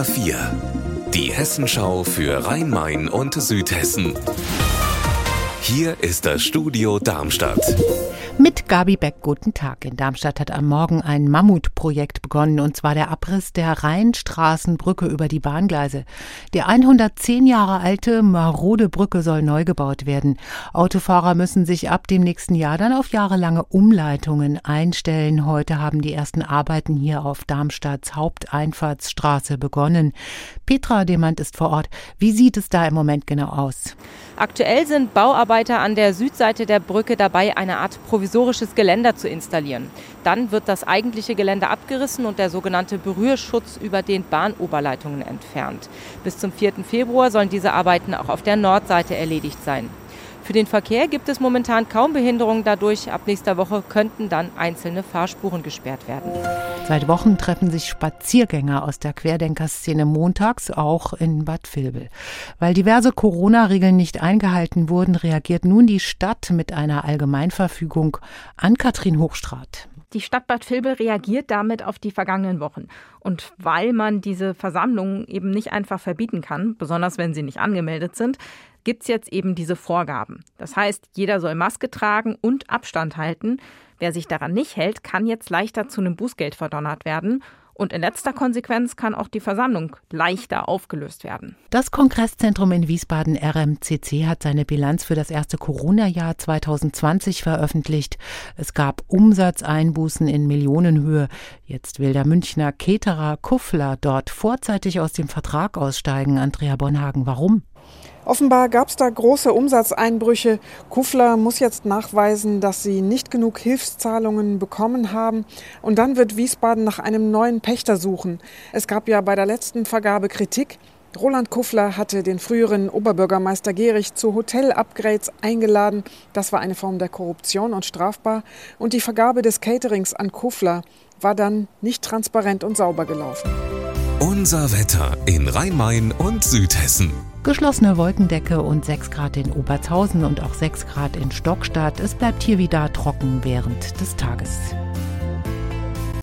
HR4, die Hessenschau für Rhein-Main und Südhessen. Hier ist das Studio Darmstadt. Mit Gabi Beck, guten Tag. In Darmstadt hat am Morgen ein Mammutprojekt begonnen, und zwar der Abriss der Rheinstraßenbrücke über die Bahngleise. Die 110 Jahre alte, marode Brücke soll neu gebaut werden. Autofahrer müssen sich ab dem nächsten Jahr dann auf jahrelange Umleitungen einstellen. Heute haben die ersten Arbeiten hier auf Darmstadts Haupteinfahrtsstraße begonnen. Petra Demand ist vor Ort. Wie sieht es da im Moment genau aus? Aktuell sind Bauarbeiter an der Südseite der Brücke dabei, eine Art provisorisches Geländer zu installieren. Dann wird das eigentliche Gelände abgerissen und der sogenannte Berührschutz über den Bahnoberleitungen entfernt. Bis zum 4. Februar sollen diese Arbeiten auch auf der Nordseite erledigt sein. Für den Verkehr gibt es momentan kaum Behinderungen dadurch. Ab nächster Woche könnten dann einzelne Fahrspuren gesperrt werden. Seit Wochen treffen sich Spaziergänger aus der Querdenkerszene montags auch in Bad Vilbel. Weil diverse Corona-Regeln nicht eingehalten wurden, reagiert nun die Stadt mit einer Allgemeinverfügung. An Katrin Hochstraat. Die Stadt Bad Vilbel reagiert damit auf die vergangenen Wochen. Und weil man diese Versammlungen eben nicht einfach verbieten kann, besonders wenn sie nicht angemeldet sind, gibt es jetzt eben diese Vorgaben. Das heißt, jeder soll Maske tragen und Abstand halten. Wer sich daran nicht hält, kann jetzt leichter zu einem Bußgeld verdonnert werden. Und in letzter Konsequenz kann auch die Versammlung leichter aufgelöst werden. Das Kongresszentrum in Wiesbaden RMCC hat seine Bilanz für das erste Corona-Jahr 2020 veröffentlicht. Es gab Umsatzeinbußen in Millionenhöhe. Jetzt will der Münchner Caterer Kuffler dort vorzeitig aus dem Vertrag aussteigen. Andrea Bonhagen, warum? Offenbar gab es da große Umsatzeinbrüche. Kuffler muss jetzt nachweisen, dass sie nicht genug Hilfszahlungen bekommen haben. Und dann wird Wiesbaden nach einem neuen Pächter suchen. Es gab ja bei der letzten Vergabe Kritik. Roland Kuffler hatte den früheren Oberbürgermeister Gehrig zu Hotel-Upgrades eingeladen. Das war eine Form der Korruption und strafbar. Und die Vergabe des Caterings an Kuffler war dann nicht transparent und sauber gelaufen. Unser Wetter in Rhein-Main und Südhessen. Geschlossene Wolkendecke und 6 Grad in Obertshausen und auch 6 Grad in Stockstadt. Es bleibt hier wieder trocken während des Tages.